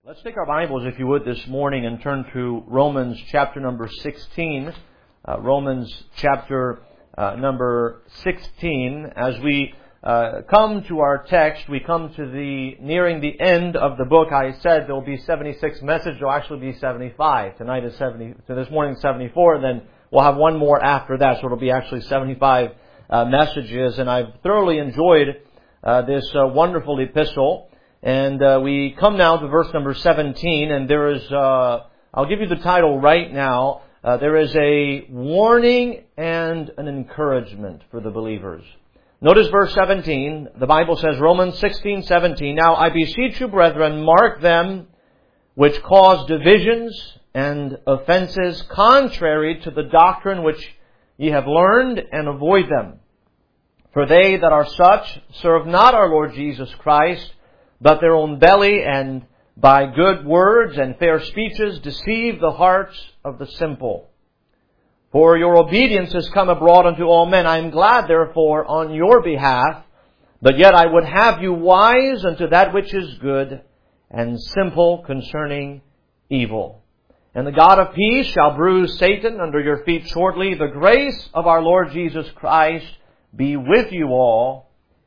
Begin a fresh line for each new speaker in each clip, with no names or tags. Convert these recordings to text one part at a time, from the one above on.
Let's take our Bibles, if you would, this morning and turn to Romans chapter number 16. Romans chapter number 16. As we come to our text, we come to nearing the end of the book. I said there will be 76 messages. There will actually be 75. Tonight is 70. So this morning 74. And then we'll have one more after that. So it'll be actually 75 messages. And I've thoroughly enjoyed this wonderful epistle. And we come now to verse number 17, and there is, I'll give you the title right now. There is a warning and an encouragement for the believers. Notice verse 17. The Bible says, Romans 16:17. Now I beseech you, brethren, mark them which cause divisions and offenses contrary to the doctrine which ye have learned, and avoid them. For they that are such serve not our Lord Jesus Christ, but their own belly, and by good words and fair speeches deceive the hearts of the simple. For your obedience is come abroad unto all men. I am glad, therefore, on your behalf, but yet I would have you wise unto that which is good, and simple concerning evil. And the God of peace shall bruise Satan under your feet shortly. The grace of our Lord Jesus Christ be with you all.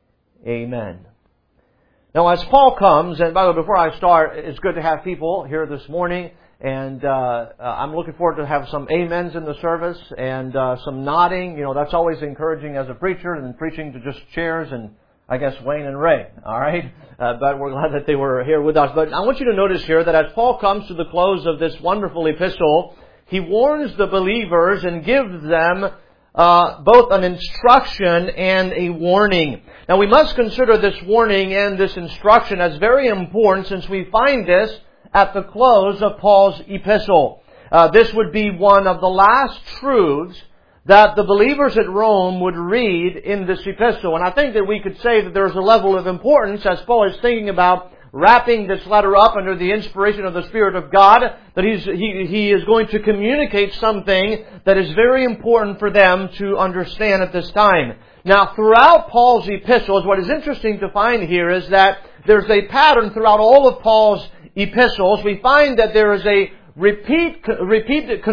Amen. Now, as Paul comes, and by the way, before I start, it's good to have people here this morning, and I'm looking forward to have some amens in the service, and some nodding. You know, that's always encouraging as a preacher, and preaching to just chairs and, I guess, Wayne and Ray, all right? But we're glad that they were here with us. But I want you to notice here that as Paul comes to the close of this wonderful epistle, he warns the believers and gives them both an instruction and a warning. Now we must consider this warning and this instruction as very important, since we find this at the close of Paul's epistle. This would be one of the last truths that the believers at Rome would read in this epistle. And I think that we could say that there's a level of importance as Paul is thinking about wrapping this letter up under the inspiration of the Spirit of God, that he is going to communicate something that is very important for them to understand at this time. Now, throughout Paul's epistles, what is interesting to find here is that there's a pattern throughout all of Paul's epistles. We find that there is a repeated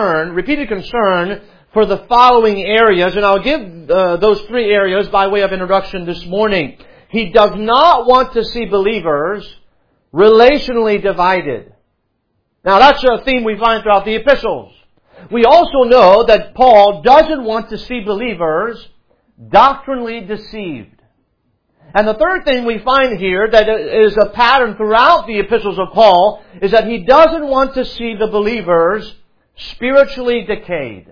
concern for the following areas, and I'll give those three areas by way of introduction this morning. He does not want to see believers relationally divided. Now, that's a theme we find throughout the epistles. We also know that Paul doesn't want to see believers doctrinally deceived. And the third thing we find here that is a pattern throughout the epistles of Paul is that he doesn't want to see the believers spiritually decayed.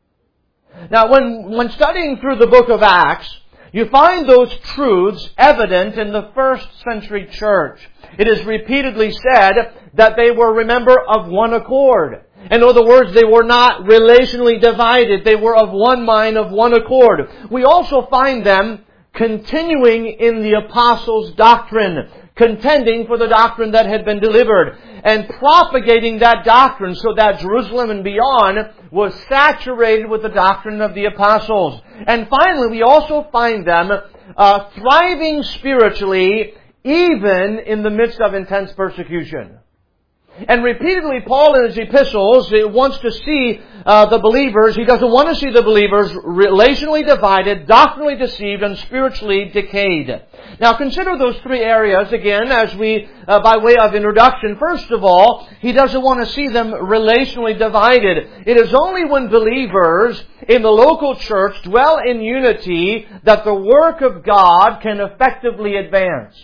Now, when studying through the book of Acts, you find those truths evident in the first century church. It is repeatedly said that they were, remember, of one accord. In other words, they were not relationally divided. They were of one mind, of one accord. We also find them continuing in the apostles' doctrine, contending for the doctrine that had been delivered, and propagating that doctrine so that Jerusalem and beyond was saturated with the doctrine of the apostles. And finally, we also find them thriving spiritually even in the midst of intense persecution. And repeatedly, Paul in his epistles wants to see the believers. He doesn't want to see the believers relationally divided, doctrinally deceived, and spiritually decayed. Now, consider those three areas again as we, by way of introduction. First of all, he doesn't want to see them relationally divided. It is only when believers in the local church dwell in unity that the work of God can effectively advance.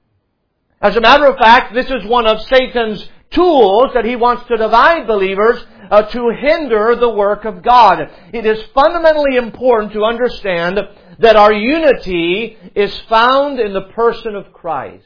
As a matter of fact, this is one of Satan's tools that he wants to divide believers to hinder the work of God. It is fundamentally important to understand that our unity is found in the person of Christ.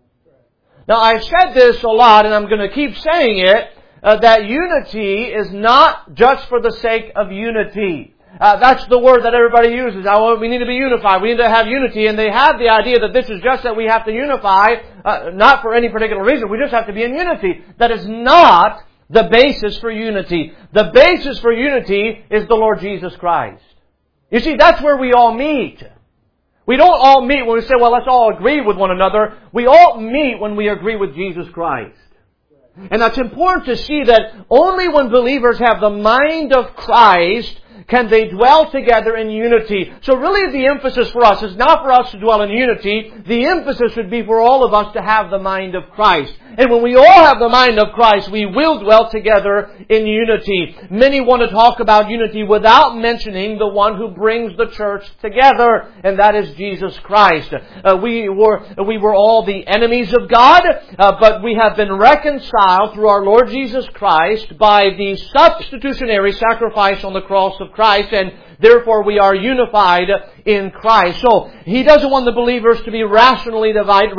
Now, I've said this a lot, and I'm going to keep saying it, that unity is not just for the sake of unity. That's the word that everybody uses. Oh, we need to be unified. We need to have unity. And they have the idea that this is just that we have to unify, not for any particular reason. We just have to be in unity. That is not the basis for unity. The basis for unity is the Lord Jesus Christ. You see, that's where we all meet. We don't all meet when we say, well, let's all agree with one another. We all meet when we agree with Jesus Christ. And that's important to see that only when believers have the mind of Christ can they dwell together in unity. So really the emphasis for us is not for us to dwell in unity. The emphasis should be for all of us to have the mind of Christ. And when we all have the mind of Christ, we will dwell together in unity. Many want to talk about unity without mentioning the one who brings the church together, and that is Jesus Christ. We were all the enemies of God, but we have been reconciled through our Lord Jesus Christ by the substitutionary sacrifice on the cross of Christ, and therefore we are unified in Christ. So He doesn't want the believers to be relationally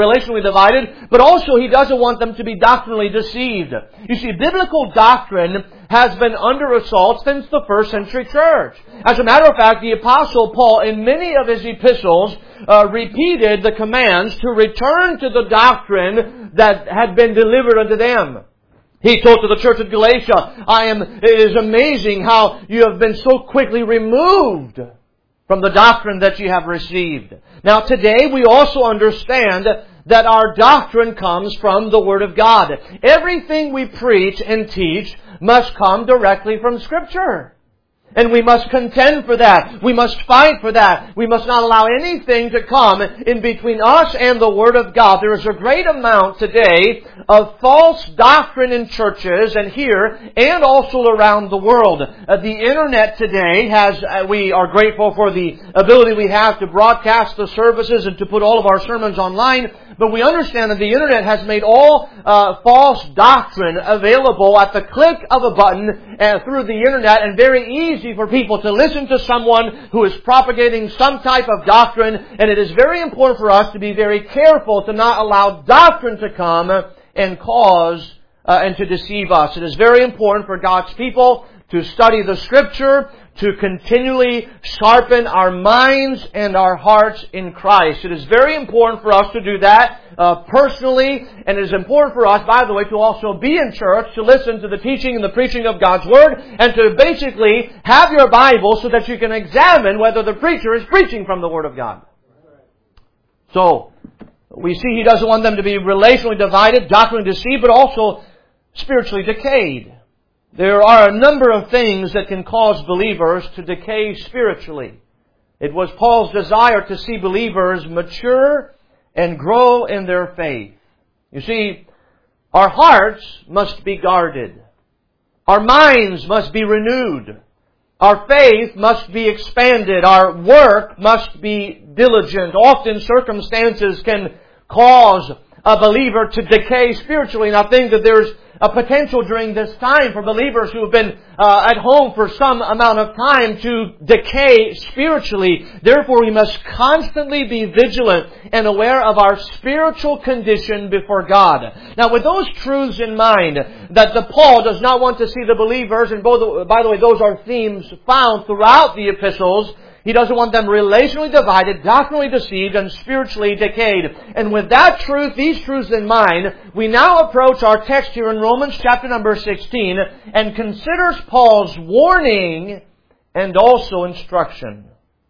divided, but also He doesn't want them to be doctrinally deceived. You see, biblical doctrine has been under assault since the first century church. As a matter of fact, the Apostle Paul, in many of his epistles, repeated the commands to return to the doctrine that had been delivered unto them. He told to the church at Galatia, it is amazing how you have been so quickly removed from the doctrine that you have received. Now today we also understand that our doctrine comes from the Word of God. Everything we preach and teach must come directly from Scripture. And we must contend for that. We must fight for that. We must not allow anything to come in between us and the Word of God. There is a great amount today of false doctrine in churches and here and also around the world. The Internet today we are grateful for the ability we have to broadcast the services and to put all of our sermons online. But we understand that the Internet has made all false doctrine available at the click of a button through the Internet, and very easy for people to listen to someone who is propagating some type of doctrine. And it is very important for us to be very careful to not allow doctrine to come and cause and to deceive us. It is very important for God's people to study the Scripture, to continually sharpen our minds and our hearts in Christ. It is very important for us to do that personally, and it is important for us, by the way, to also be in church, to listen to the teaching and the preaching of God's Word, and to basically have your Bible so that you can examine whether the preacher is preaching from the Word of God. So, we see He doesn't want them to be relationally divided, doctrinally deceived, but also spiritually decayed. There are a number of things that can cause believers to decay spiritually. It was Paul's desire to see believers mature and grow in their faith. You see, our hearts must be guarded. Our minds must be renewed. Our faith must be expanded. Our work must be diligent. Often circumstances can cause a believer to decay spiritually. And I think that there's a potential during this time for believers who have been at home for some amount of time to decay spiritually. Therefore, we must constantly be vigilant and aware of our spiritual condition before God. Now, with those truths in mind, that Paul does not want to see the believers, and by the way, those are themes found throughout the epistles. He doesn't want them relationally divided, doctrinally deceived, and spiritually decayed. And with that truth, these truths in mind, we now approach our text here in Romans chapter number 16 and considers Paul's warning and also instruction.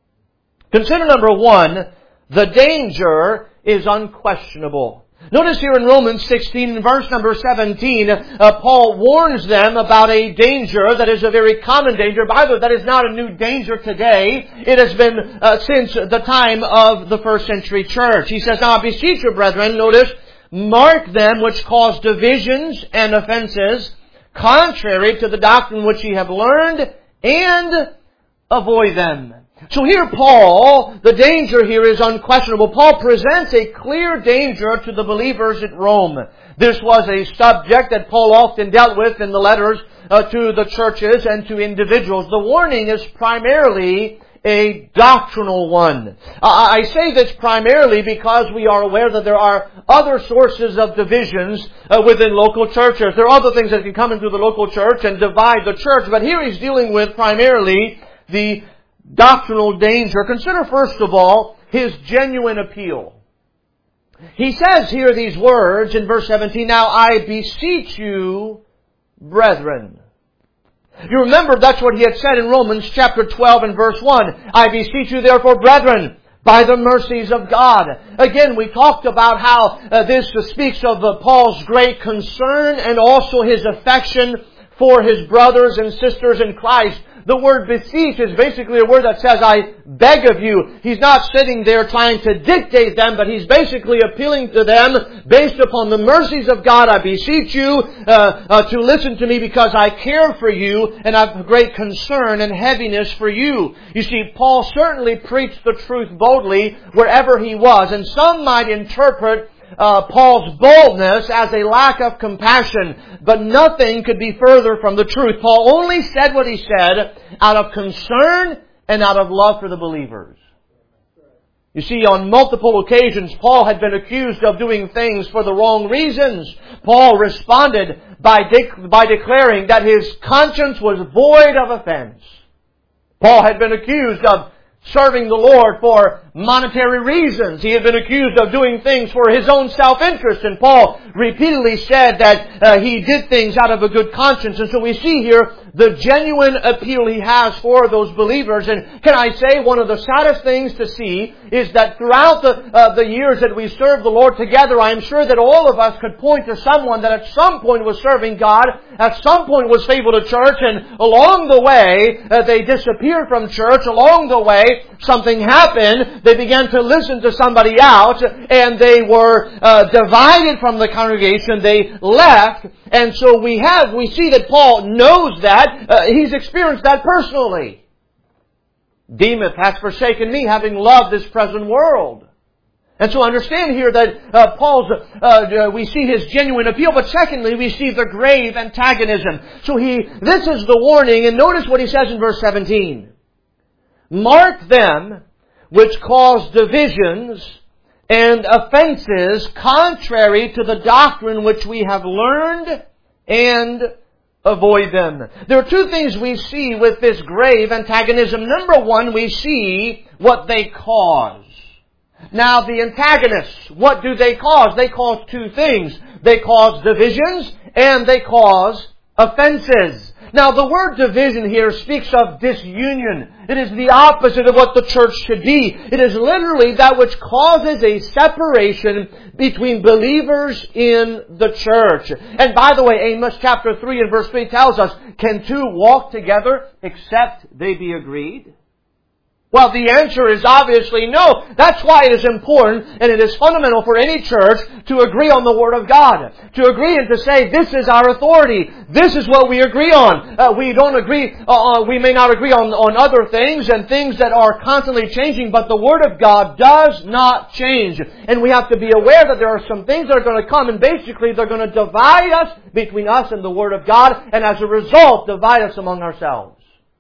Consider number 1, the danger is unquestionable. Notice here in Romans 16, in verse number 17, Paul warns them about a danger that is a very common danger. By the way, that is not a new danger today. It has been since the time of the first century church. He says, "Now I beseech you, brethren," notice, "mark them which cause divisions and offenses, contrary to the doctrine which ye have learned, and avoid them." So here Paul, the danger here is unquestionable. Paul presents a clear danger to the believers at Rome. This was a subject that Paul often dealt with in the letters to the churches and to individuals. The warning is primarily a doctrinal one. I say this primarily because we are aware that there are other sources of divisions within local churches. There are other things that can come into the local church and divide the church, but here he's dealing with primarily the doctrinal danger. Consider first of all his genuine appeal. He says here these words in verse 17, "Now I beseech you, brethren." You remember that's what he had said in Romans chapter 12 and verse 1. "I beseech you therefore, brethren, by the mercies of God. Again, we talked about how this speaks of Paul's great concern and also his affection for his brothers and sisters in Christ. The word beseech is basically a word that says, I beg of you. He's not sitting there trying to dictate them, but he's basically appealing to them based upon the mercies of God. I beseech you to listen to me because I care for you and I have great concern and heaviness for you. You see, Paul certainly preached the truth boldly wherever he was, and some might interpret Paul's boldness as a lack of compassion, but nothing could be further from the truth. Paul only said what he said out of concern and out of love for the believers. You see, on multiple occasions, Paul had been accused of doing things for the wrong reasons. Paul responded by declaring that his conscience was void of offense. Paul had been accused of serving the Lord for monetary reasons. He had been accused of doing things for his own self-interest. And Paul repeatedly said that he did things out of a good conscience. And so we see here the genuine appeal he has for those believers. And can I say, one of the saddest things to see is that throughout the years that we served the Lord together, I am sure that all of us could point to someone that at some point was serving God, at some point was faithful to church, and along the way they disappeared from church. Along the way something happened. They began to listen to somebody else, and they were divided from the congregation. They left. And so we see that Paul knows that. He's experienced that personally. Demas has forsaken me, having loved this present world. And so understand here that we see his genuine appeal, but secondly, we see the grave antagonism. So this is the warning, and notice what he says in verse 17. Mark them which cause divisions and offenses contrary to the doctrine which we have learned, and avoid them. There are two things we see with this grave antagonism. Number one, we see what they cause. Now, the antagonists, what do they cause? They cause two things. They cause divisions and they cause offenses. Now, the word division here speaks of disunion. It is the opposite of what the church should be. It is literally that which causes a separation between believers in the church. And by the way, Amos chapter 3 and verse 3 tells us, can two walk together except they be agreed? Well, the answer is obviously no. That's why it is important and it is fundamental for any church to agree on the Word of God. To agree and to say, this is our authority. This is what we agree on. We don't agree, we may not agree on other things and things that are constantly changing, but the Word of God does not change. And we have to be aware that there are some things that are going to come, and basically they're going to divide us between us and the Word of God, and as a result, divide us among ourselves.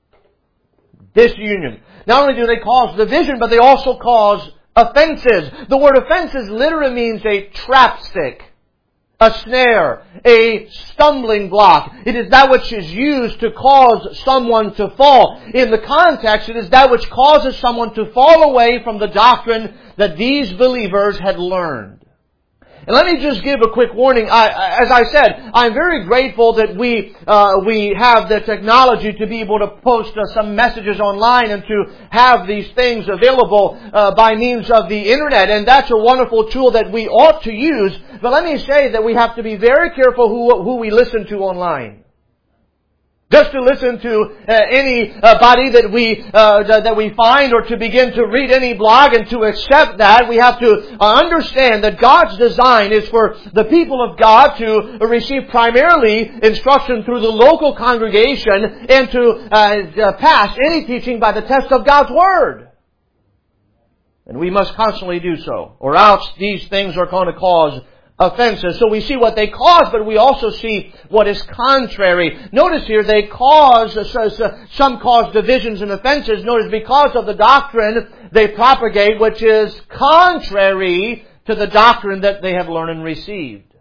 Disunion. Not only do they cause division, but they also cause offenses. The word offenses literally means a trapstick, a snare, a stumbling block. It is that which is used to cause someone to fall. In the context, it is that which causes someone to fall away from the doctrine that these believers had learned. And let me just give a quick warning. As I said, I'm very grateful that we have the technology to be able to post some messages online and to have these things available by means of the internet. And that's a wonderful tool that we ought to use. But let me say that we have to be very careful who we listen to online. Just to listen to anybody that we find, or to begin to read any blog and to accept that, we have to understand that God's design is for the people of God to receive primarily instruction through the local congregation and to pass any teaching by the test of God's Word. And we must constantly do so, or else these things are going to cause offenses. So we see what they cause, but we also see what is contrary. Notice here, some cause divisions and offenses. Notice, because of the doctrine they propagate, which is contrary to the doctrine that they have learned and received.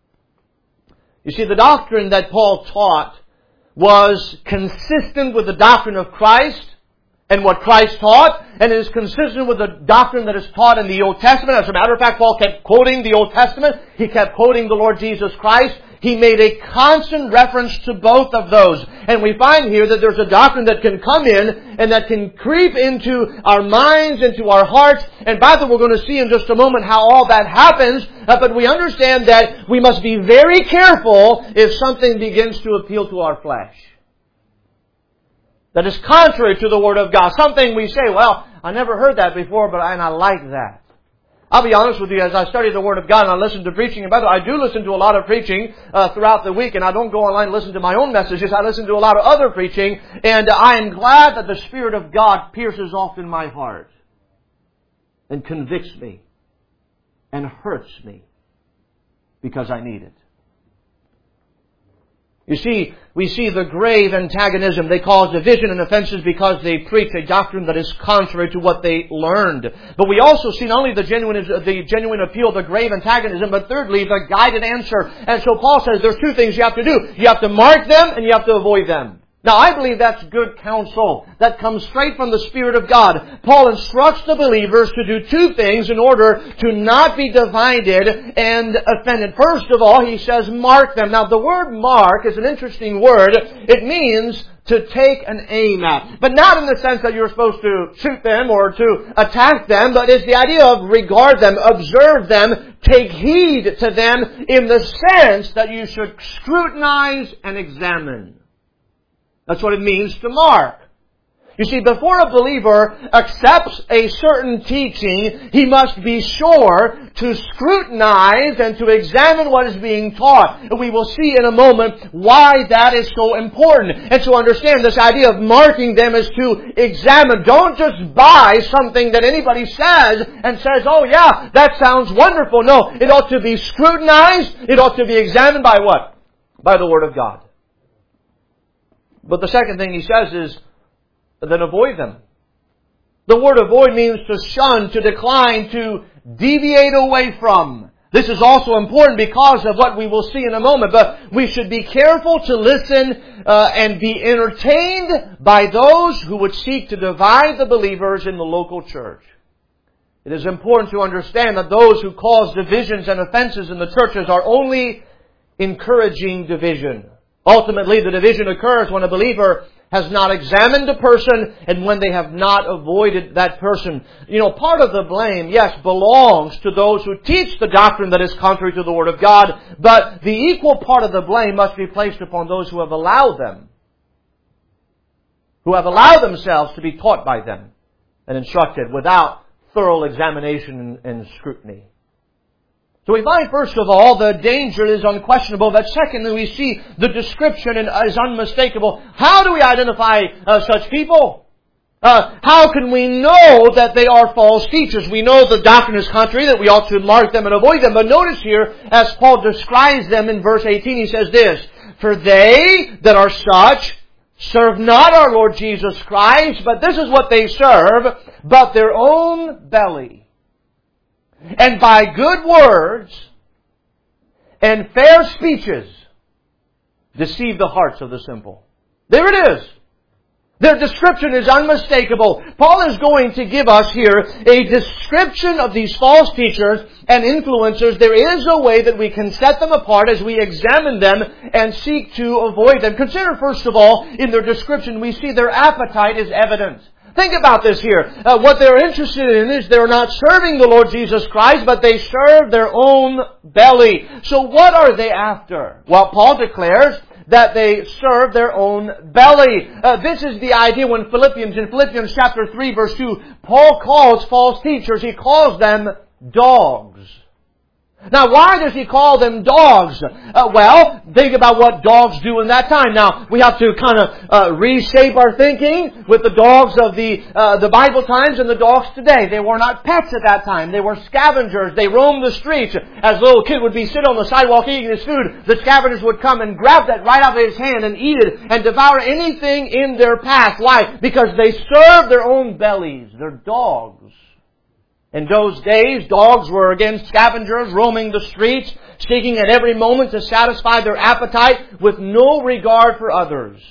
You see, the doctrine that Paul taught was consistent with the doctrine of Christ and what Christ taught, and it is consistent with the doctrine that is taught in the Old Testament. As a matter of fact, Paul kept quoting the Old Testament. He kept quoting the Lord Jesus Christ. he made a constant reference to both of those. And we find here that there's a doctrine that can come in and that can creep into our minds, into our hearts. And by the way, we're going to see in just a moment how all that happens. But we understand that we must be very careful if something begins to appeal to our flesh. That is contrary to the Word of God. Something we say, well, I never heard that before, but I like that. I'll be honest with you, as I study the Word of God and I listen to preaching, and by the way, I do listen to a lot of preaching throughout the week, and I don't go online and listen to my own messages. I listen to a lot of other preaching, and I am glad that the Spirit of God pierces often my heart and convicts me and hurts me because I need it. You see, we see the grave antagonism. They cause division and offenses because they preach a doctrine that is contrary to what they learned. But we also see not only the genuine appeal, the grave antagonism, but thirdly, the guided answer. And so Paul says there's two things you have to do. You have to mark them and you have to avoid them. Now, I believe that's good counsel. That comes straight from the Spirit of God. Paul instructs the believers to do two things in order to not be divided and offended. First of all, he says, mark them. Now, the word mark is an interesting word. It means to take an aim at. But not in the sense that you're supposed to shoot them or to attack them, but it's the idea of regard them, observe them, take heed to them in the sense that you should scrutinize and examine. That's what it means to mark. You see, before a believer accepts a certain teaching, he must be sure to scrutinize and to examine what is being taught. And we will see in a moment why that is so important. And to understand this idea of marking them is to examine. Don't just buy something that anybody says and says, oh yeah, that sounds wonderful. No, it ought to be scrutinized. It ought to be examined by what? By the Word of God. But the second thing he says is, then avoid them. The word avoid means to shun, to decline, to deviate away from. This is also important because of what we will see in a moment. But we should be careful to listen and be entertained by those who would seek to divide the believers in the local church. It is important to understand that those who cause divisions and offenses in the churches are only encouraging division. Ultimately, the division occurs when a believer has not examined a person and when they have not avoided that person. You know, part of the blame, yes, belongs to those who teach the doctrine that is contrary to the Word of God, but the equal part of the blame must be placed upon those who have allowed them, who have allowed themselves to be taught by them and instructed without thorough examination and scrutiny. So we find, first of all, the danger is unquestionable. But secondly, we see the description is unmistakable. How do we identify such people? How can we know that they are false teachers? We know the doctrine is contrary, that we ought to mark them and avoid them. But notice here, as Paul describes them in verse 18, he says this, for they that are such serve not our Lord Jesus Christ, but this is what they serve, but their own belly. And by good words and fair speeches deceive the hearts of the simple. There it is. Their description is unmistakable. Paul is going to give us here a description of these false teachers and influencers. There is a way that we can set them apart as we examine them and seek to avoid them. Consider, first of all, in their description, we see their appetite is evident. Think about this here. What they're interested in is they're not serving the Lord Jesus Christ, but they serve their own belly. So what are they after? Well, Paul declares that they serve their own belly. This is the idea in Philippians chapter 3 verse 2, Paul calls false teachers, he calls them dogs. Now, why does he call them dogs? Well, think about what dogs do in that time. Now, we have to kind of reshape our thinking with the dogs of the Bible times and the dogs today. They were not pets at that time. They were scavengers. They roamed the streets. As a little kid would be sitting on the sidewalk eating his food, the scavengers would come and grab that right out of his hand and eat it and devour anything in their path. Why? Because they serve their own bellies. They're dogs. In those days, dogs were again scavengers roaming the streets, seeking at every moment to satisfy their appetite with no regard for others.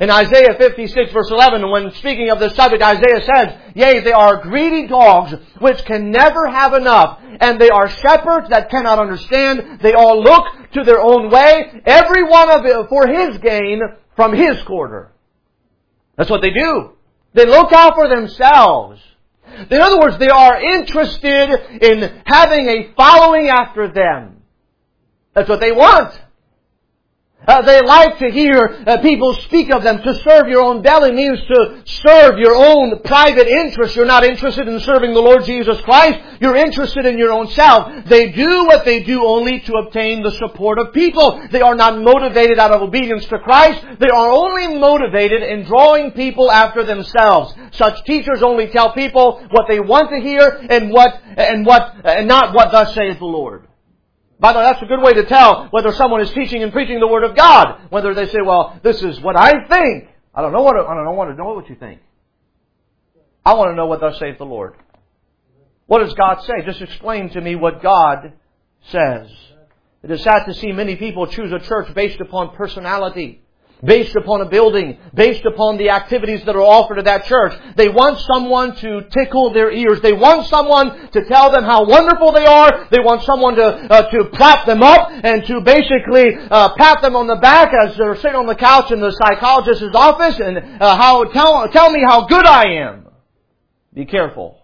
In Isaiah 56 verse 11, when speaking of this subject, Isaiah says, "Yea, they are greedy dogs which can never have enough, and they are shepherds that cannot understand. They all look to their own way, every one of it for his gain from his quarter." That's what they do. They look out for themselves. In other words, they are interested in having a following after them. That's what they want. They like to hear people speak of them. To serve your own belly means to serve your own private interests. You're not interested in serving the Lord Jesus Christ. You're interested in your own self. They do what they do only to obtain the support of people. They are not motivated out of obedience to Christ. They are only motivated in drawing people after themselves. Such teachers only tell people what they want to hear and not what thus saith the Lord. By the way, that's a good way to tell whether someone is teaching and preaching the Word of God. Whether they say, "Well, this is what I think." I don't want to know what you think. I want to know what thus saith the Lord. What does God say? Just explain to me what God says. It is sad to see many people choose a church based upon personality, based upon a building, based upon the activities that are offered at that church. They want someone to tickle their ears. They want someone to tell them how wonderful they are. They want someone to prop them up and to basically pat them on the back as they're sitting on the couch in the psychologist's office and tell me how good I am. Be careful.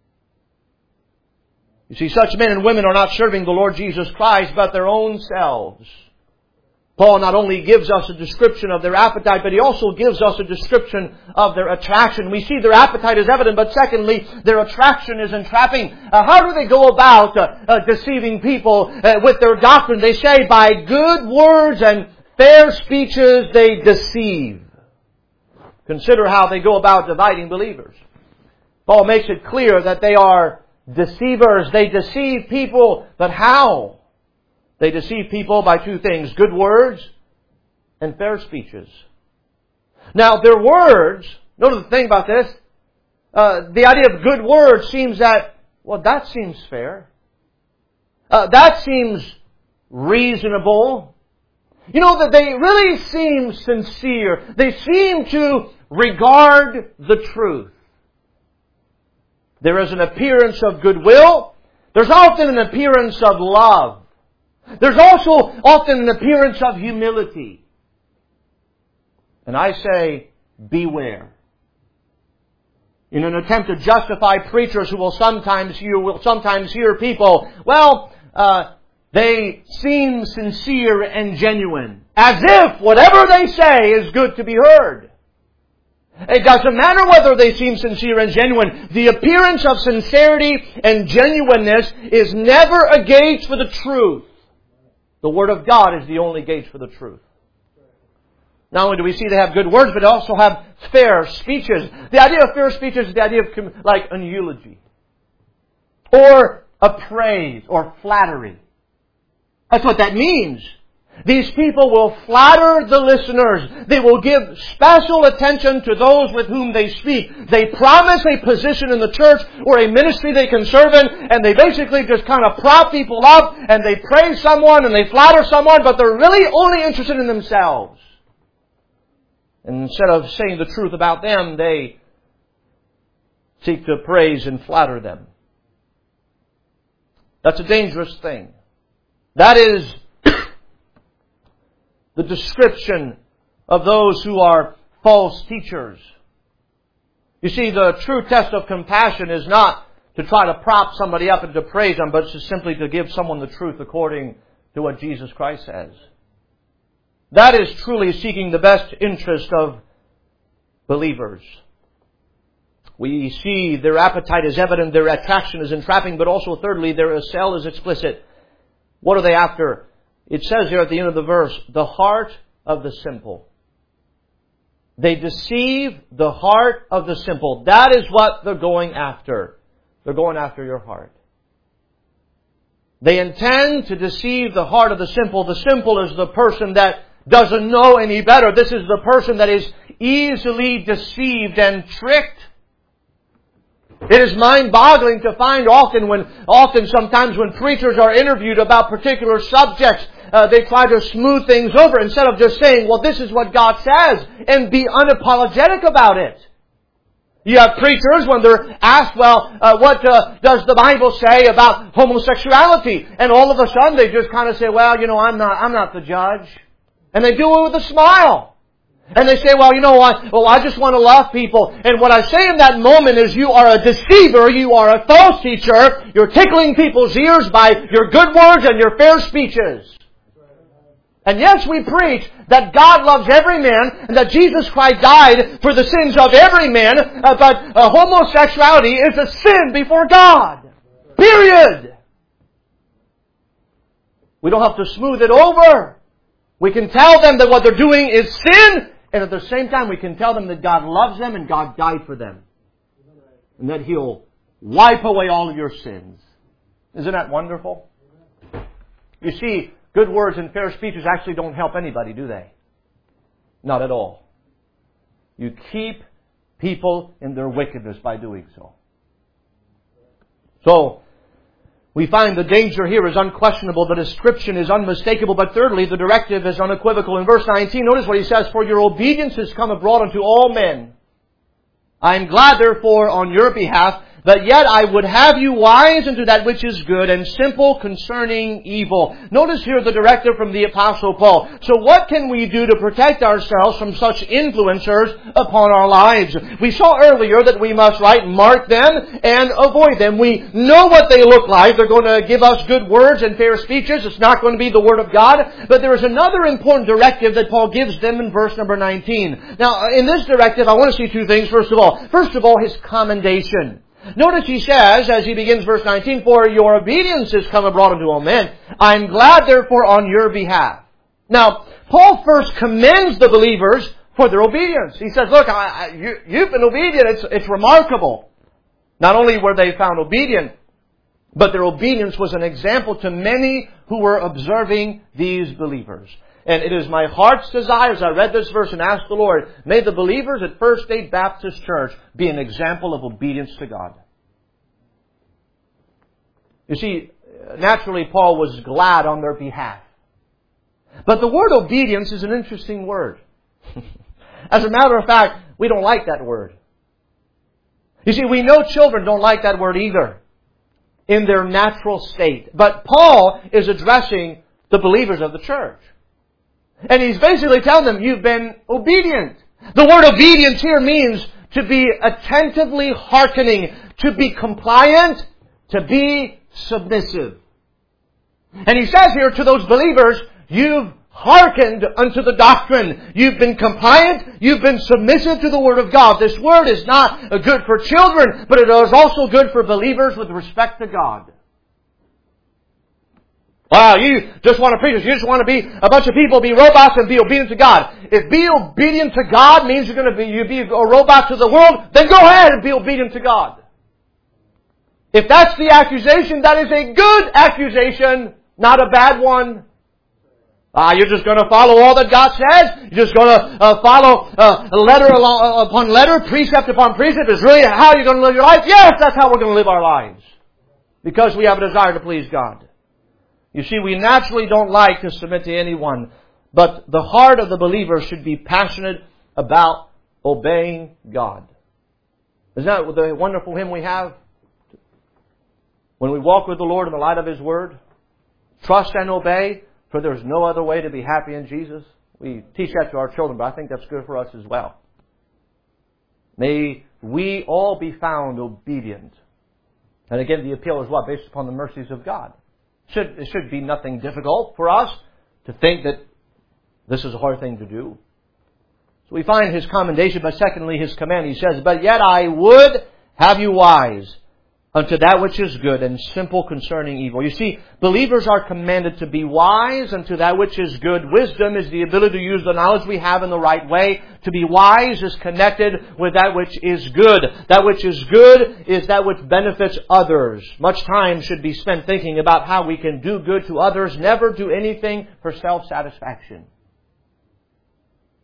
You see, such men and women are not serving the Lord Jesus Christ, but their own selves. Paul not only gives us a description of their appetite, but he also gives us a description of their attraction. We see their appetite is evident, but secondly, their attraction is entrapping. How do they go about deceiving people with their doctrine? They say by good words and fair speeches they deceive. Consider how they go about dividing believers. Paul makes it clear that they are deceivers. They deceive people, but how? They deceive people by two things: good words and fair speeches. Now, their words, notice the thing about this, the idea of good words seems that seems fair. That seems reasonable. You know, that they really seem sincere. They seem to regard the truth. There is an appearance of goodwill. There's often an appearance of love. There's also often an appearance of humility. And I say, beware. In an attempt to justify preachers who will sometimes hear people, they seem sincere and genuine. As if whatever they say is good to be heard. It doesn't matter whether they seem sincere and genuine. The appearance of sincerity and genuineness is never a gauge for the truth. The Word of God is the only gauge for the truth. Not only do we see they have good words, but they also have fair speeches. The idea of fair speeches is the idea of like an eulogy. Or a praise or flattery. That's what that means. These people will flatter the listeners. They will give special attention to those with whom they speak. They promise a position in the church or a ministry they can serve in, and they basically just kind of prop people up, and they praise someone and they flatter someone, but they're really only interested in themselves. And instead of saying the truth about them, they seek to praise and flatter them. That's a dangerous thing. That is the description of those who are false teachers. You see, the true test of compassion is not to try to prop somebody up and to praise them, but it's simply to give someone the truth according to what Jesus Christ says. That is truly seeking the best interest of believers. We see their appetite is evident, their attraction is entrapping, but also thirdly, their sale is explicit. What are they after? It says here at the end of the verse, the heart of the simple. They deceive the heart of the simple. That is what they're going after. They're going after your heart. They intend to deceive the heart of the simple. The simple is the person that doesn't know any better. This is the person that is easily deceived and tricked. It is mind-boggling to find sometimes when preachers are interviewed about particular subjects, they try to smooth things over instead of just saying, well, this is what God says, and be unapologetic about it. You have preachers when they're asked, well, what does the Bible say about homosexuality? And all of a sudden they just kind of say, well, I'm not the judge. And they do it with a smile. And they say, well, you know what? Well, I just want to love people. And what I say in that moment is you are a deceiver. You are a false teacher. You're tickling people's ears by your good words and your fair speeches. And yes, we preach that God loves every man and that Jesus Christ died for the sins of every man. But homosexuality is a sin before God. Period. We don't have to smooth it over. We can tell them that what they're doing is sin. And at the same time, we can tell them that God loves them and God died for them. And that He'll wipe away all of your sins. Isn't that wonderful? You see, good words and fair speeches actually don't help anybody, do they? Not at all. You keep people in their wickedness by doing so. So, we find the danger here is unquestionable. The description is unmistakable. But thirdly, the directive is unequivocal. In verse 19, notice what he says, for your obedience is come abroad unto all men. I am glad, therefore, on your behalf, that yet I would have you wise unto that which is good and simple concerning evil. Notice here the directive from the Apostle Paul. So what can we do to protect ourselves from such influencers upon our lives? We saw earlier that we must, mark them and avoid them. We know what they look like. They're going to give us good words and fair speeches. It's not going to be the Word of God. But there is another important directive that Paul gives them in verse number 19. Now, in this directive, I want to see two things, first of all, his commendation. Notice he says, as he begins verse 19, for your obedience is come abroad unto all men. I am glad, therefore, on your behalf. Now, Paul first commends the believers for their obedience. He says, look, you've been obedient. It's remarkable. Not only were they found obedient, but their obedience was an example to many who were observing these believers. And it is my heart's desire, as I read this verse and asked the Lord, may the believers at First State Baptist Church be an example of obedience to God. You see, naturally Paul was glad on their behalf. But the word obedience is an interesting word. As a matter of fact, we don't like that word. You see, we know children don't like that word either in their natural state. But Paul is addressing the believers of the church. And he's basically telling them, you've been obedient. The word obedience here means to be attentively hearkening, to be compliant, to be submissive. And he says here to those believers, you've hearkened unto the doctrine. You've been compliant. You've been submissive to the Word of God. This Word is not good for children, but it is also good for believers with respect to God. Wow, you just want to preach. You just want to be a bunch of people, be robots and be obedient to God. If be obedient to God means you're going to be a robot to the world, then go ahead and be obedient to God. If that's the accusation, that is a good accusation, not a bad one. You're just going to follow all that God says. You're just going to follow letter upon letter, precept upon precept. Is really how you're going to live your life? Yes, that's how we're going to live our lives. Because we have a desire to please God. You see, we naturally don't like to submit to anyone, but the heart of the believer should be passionate about obeying God. Isn't that the wonderful hymn we have? When we walk with the Lord in the light of His Word, trust and obey, for there's no other way to be happy in Jesus. We teach that to our children, but I think that's good for us as well. May we all be found obedient. And again, the appeal is what? Based upon the mercies of God. It should be nothing difficult for us to think that this is a hard thing to do. So we find His commendation, but secondly His command. He says, but yet I would have you wise unto that which is good and simple concerning evil. You see, believers are commanded to be wise unto that which is good. Wisdom is the ability to use the knowledge we have in the right way. To be wise is connected with that which is good. That which is good is that which benefits others. Much time should be spent thinking about how we can do good to others. Never do anything for self-satisfaction.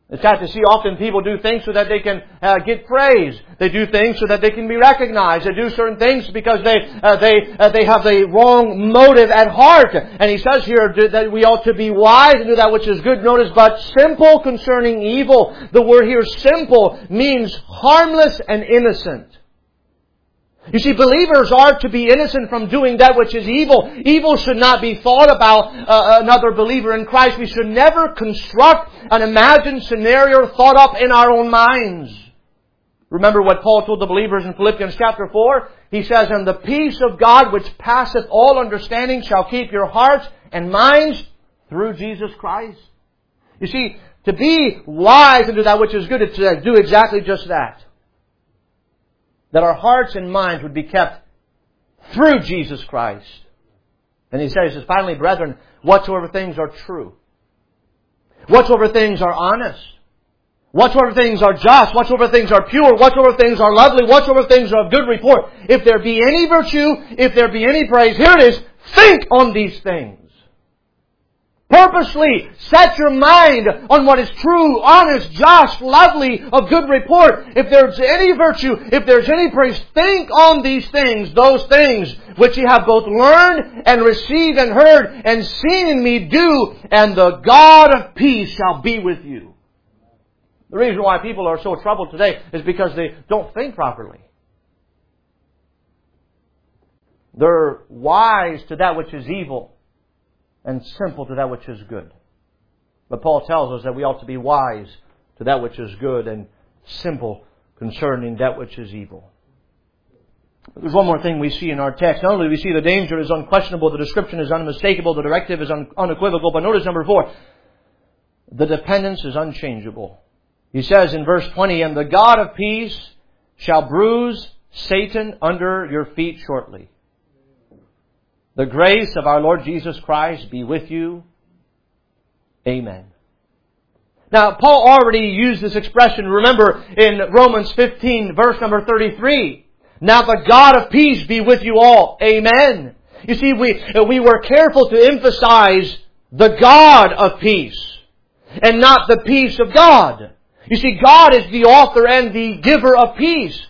It's sad to see often people do things so that they can get praise. They do things so that they can be recognized. They do certain things because they have the wrong motive at heart. And he says here that we ought to be wise and do that which is good. Notice, but simple concerning evil. The word here, simple, means harmless and innocent. You see, believers are to be innocent from doing that which is evil. Evil should not be thought about another believer in Christ. We should never construct an imagined scenario thought up in our own minds. Remember what Paul told the believers in Philippians chapter 4? He says, "And the peace of God which passeth all understanding shall keep your hearts and minds through Jesus Christ." You see, to be wise and do that which is good is to do exactly just that. That our hearts and minds would be kept through Jesus Christ. And he says, finally, brethren, whatsoever things are true, whatsoever things are honest, whatsoever things are just, whatsoever things are pure, whatsoever things are lovely, whatsoever things are of good report, if there be any virtue, if there be any praise, here it is, think on these things. Purposely set your mind on what is true, honest, just, lovely, of good report. If there's any virtue, if there's any praise, think on these things, those things which ye have both learned and received and heard and seen in me do, and the God of peace shall be with you. The reason why people are so troubled today is because they don't think properly. They're wise to that which is evil and simple to that which is good. But Paul tells us that we ought to be wise to that which is good and simple concerning that which is evil. There's one more thing we see in our text. Not only do we see the danger is unquestionable, the description is unmistakable, the directive is unequivocal, but notice number 4, the dependence is unchangeable. He says in verse 20, "And the God of peace shall bruise Satan under your feet shortly. The grace of our Lord Jesus Christ be with you. Amen." Now, Paul already used this expression, remember, in Romans 15, verse number 33. "Now the God of peace be with you all. Amen." You see, we were careful to emphasize the God of peace and not the peace of God. You see, God is the author and the giver of peace.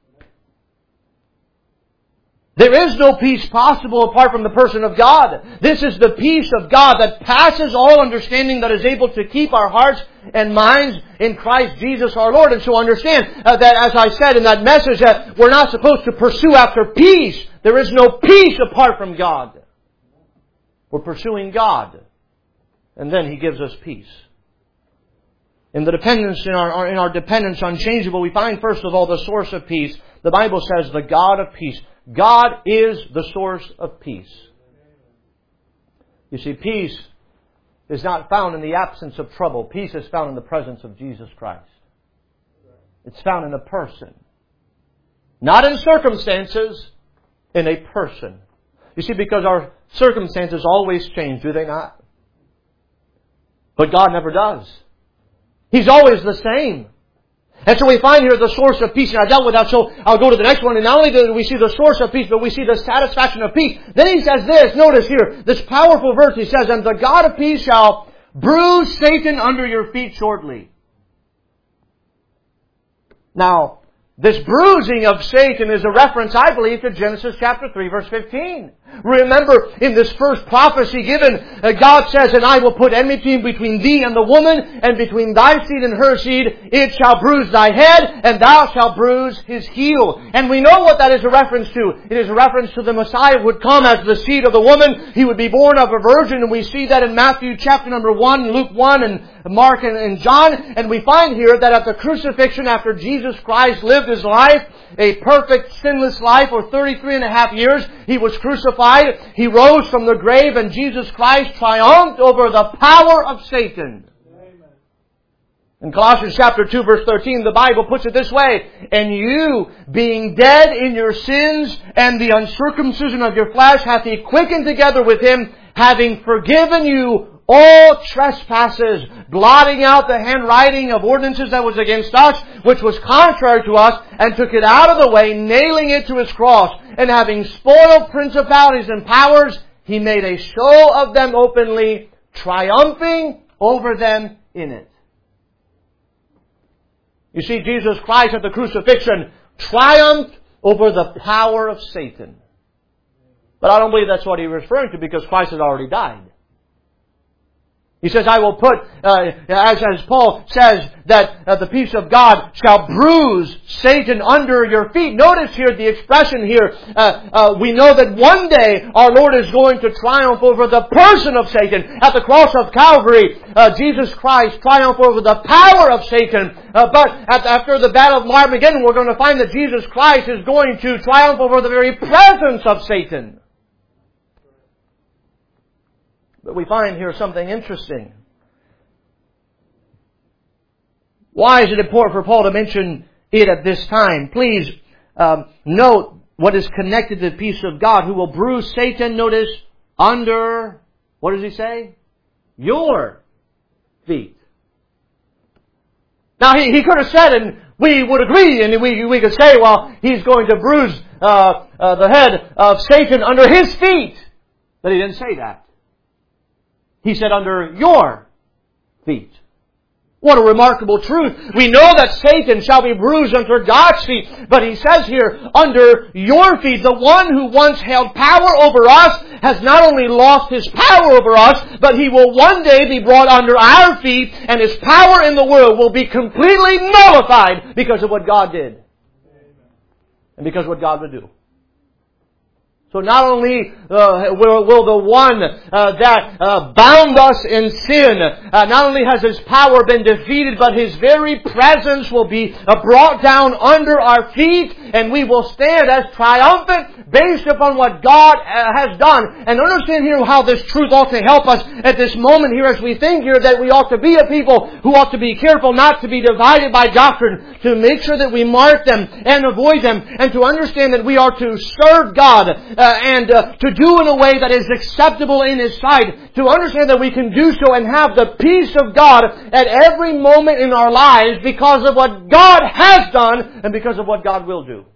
There is no peace possible apart from the person of God. This is the peace of God that passes all understanding, that is able to keep our hearts and minds in Christ Jesus our Lord. And so understand that, as I said in that message, that we're not supposed to pursue after peace. There is no peace apart from God. We're pursuing God. And then He gives us peace. In the dependence, in our dependence unchangeable, we find first of all the source of peace. The Bible says the God of peace. God is the source of peace. You see, peace is not found in the absence of trouble. Peace is found in the presence of Jesus Christ. It's found in a person. Not in circumstances, in a person. You see, because our circumstances always change, do they not? But God never does. He's always the same. And so we find here the source of peace. And I dealt with that, so I'll go to the next one. And not only do we see the source of peace, but we see the satisfaction of peace. Then he says this, notice here, this powerful verse. He says, "And the God of peace shall bruise Satan under your feet shortly." Now, this bruising of Satan is a reference, I believe, to Genesis chapter 3, verse 15. Remember, in this first prophecy given, God says, "And I will put enmity between thee and the woman, and between thy seed and her seed. It shall bruise thy head, and thou shalt bruise his heel." And we know what that is a reference to. It is a reference to the Messiah who would come as the seed of the woman. He would be born of a virgin, and we see that in Matthew chapter number 1, Luke 1, and Mark and John. And we find here that at the crucifixion, after Jesus Christ lived His life, a perfect, sinless life for 33 and a half years, He was crucified. He rose from the grave, and Jesus Christ triumphed over the power of Satan. Amen. In Colossians chapter 2, verse 13, the Bible puts it this way, "And you, being dead in your sins and the uncircumcision of your flesh, hath He quickened together with Him, having forgiven you all trespasses, blotting out the handwriting of ordinances that was against us, which was contrary to us, and took it out of the way, nailing it to His cross. And having spoiled principalities and powers, He made a show of them openly, triumphing over them in it." You see, Jesus Christ at the crucifixion triumphed over the power of Satan. But I don't believe that's what He was referring to, because Christ had already died. He says, I will put, as Paul says, that the peace of God shall bruise Satan under your feet. Notice here the expression here. We know that one day our Lord is going to triumph over the person of Satan. At the cross of Calvary, Jesus Christ triumphed over the power of Satan. But after the battle of Armageddon, we're going to find that Jesus Christ is going to triumph over the very presence of Satan. But we find here something interesting. Why is it important for Paul to mention it at this time? Please note what is connected to the peace of God, who will bruise Satan, notice, under, what does he say? Your feet. Now he could have said, and we would agree, and we could say, well, He's going to bruise the head of Satan under His feet. But He didn't say that. He said, under your feet. What a remarkable truth. We know that Satan shall be bruised under God's feet. But He says here, under your feet. The one who once held power over us has not only lost his power over us, but he will one day be brought under our feet, and his power in the world will be completely nullified because of what God did. And because of what God would do. So not only will the one that bound us in sin, not only has His power been defeated, but His very presence will be brought down under our feet, and we will stand as triumphant based upon what God has done. And understand here how this truth ought to help us at this moment here, as we think here that we ought to be a people who ought to be careful not to be divided by doctrine, to make sure that we mark them and avoid them, and to understand that we are to serve God and to do in a way that is acceptable in His sight, to understand that we can do so and have the peace of God at every moment in our lives because of what God has done and because of what God will do.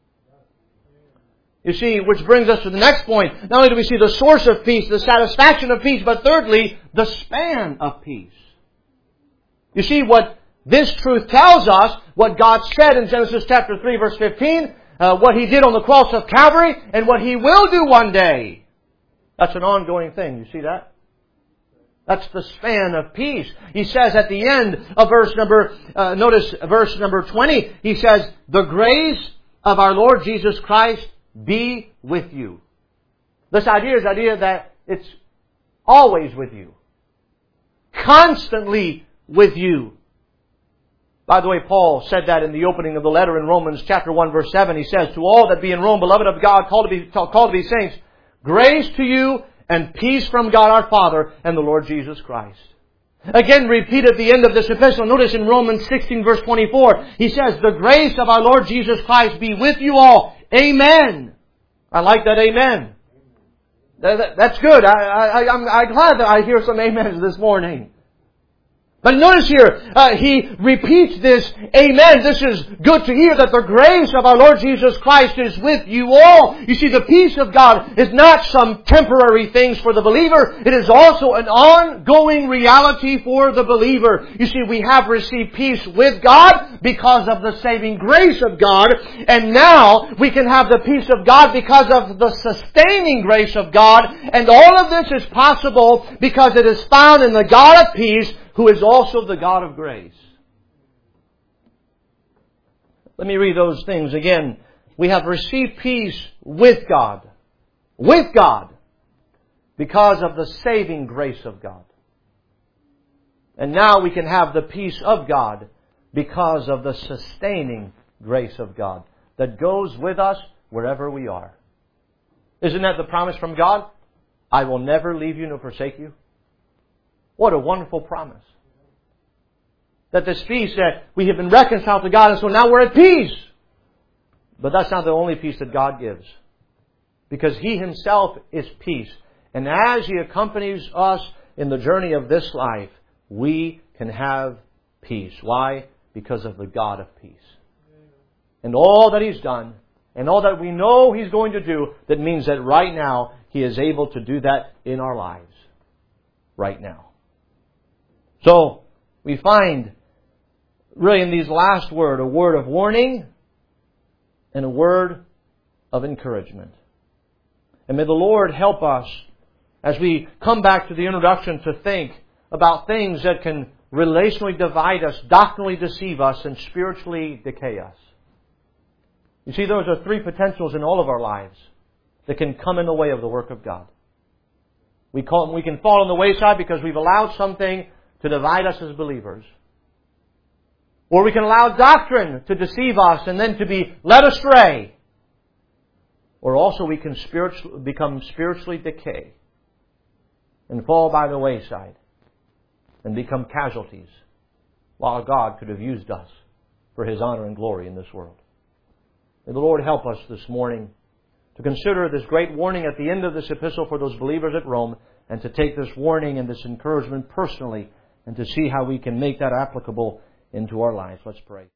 You see, which brings us to the next point. Not only do we see the source of peace, the satisfaction of peace, but thirdly, the span of peace. You see, what this truth tells us, what God said in Genesis chapter 3 verse 15, what He did on the cross of Calvary, and what He will do one day. That's an ongoing thing. You see that? That's the span of peace. He says at the end of notice verse number 20, He says, the grace of our Lord Jesus Christ be with you. This idea is the idea that it's always with you. Constantly with you. By the way, Paul said that in the opening of the letter in Romans chapter 1 verse 7. He says, to all that be in Rome, beloved of God, called to be saints, grace to you and peace from God our Father and the Lord Jesus Christ. Again, repeat at the end of this epistle. Notice in Romans 16 verse 24, he says, the grace of our Lord Jesus Christ be with you all. Amen. I like that amen. That's good. I'm glad that I hear some amens this morning. But notice here, he repeats this, amen. This is good to hear, that the grace of our Lord Jesus Christ is with you all. You see, the peace of God is not some temporary things for the believer. It is also an ongoing reality for the believer. You see, we have received peace with God because of the saving grace of God. And now we can have the peace of God because of the sustaining grace of God. And all of this is possible because it is found in the God of peace, who is also the God of grace. Let me read those things again. We have received peace with God. With God. Because of the saving grace of God. And now we can have the peace of God because of the sustaining grace of God that goes with us wherever we are. Isn't that the promise from God? I will never leave you nor forsake you. What a wonderful promise. That this peace, that we have been reconciled to God, and so now we're at peace. But that's not the only peace that God gives. Because He Himself is peace. And as He accompanies us in the journey of this life, we can have peace. Why? Because of the God of peace. And all that He's done, and all that we know He's going to do, that means that right now He is able to do that in our lives. Right now. So, we find really in these last words, a word of warning and a word of encouragement. And may the Lord help us as we come back to the introduction to think about things that can relationally divide us, doctrinally deceive us, and spiritually decay us. You see, those are three potentials in all of our lives that can come in the way of the work of God. We can fall on the wayside because we've allowed something to divide us as believers. Or we can allow doctrine to deceive us and then to be led astray. Or also we can become spiritually decay and fall by the wayside and become casualties while God could have used us for His honor and glory in this world. May the Lord help us this morning to consider this great warning at the end of this epistle for those believers at Rome, and to take this warning and this encouragement personally and to see how we can make that applicable into our lives. Let's pray.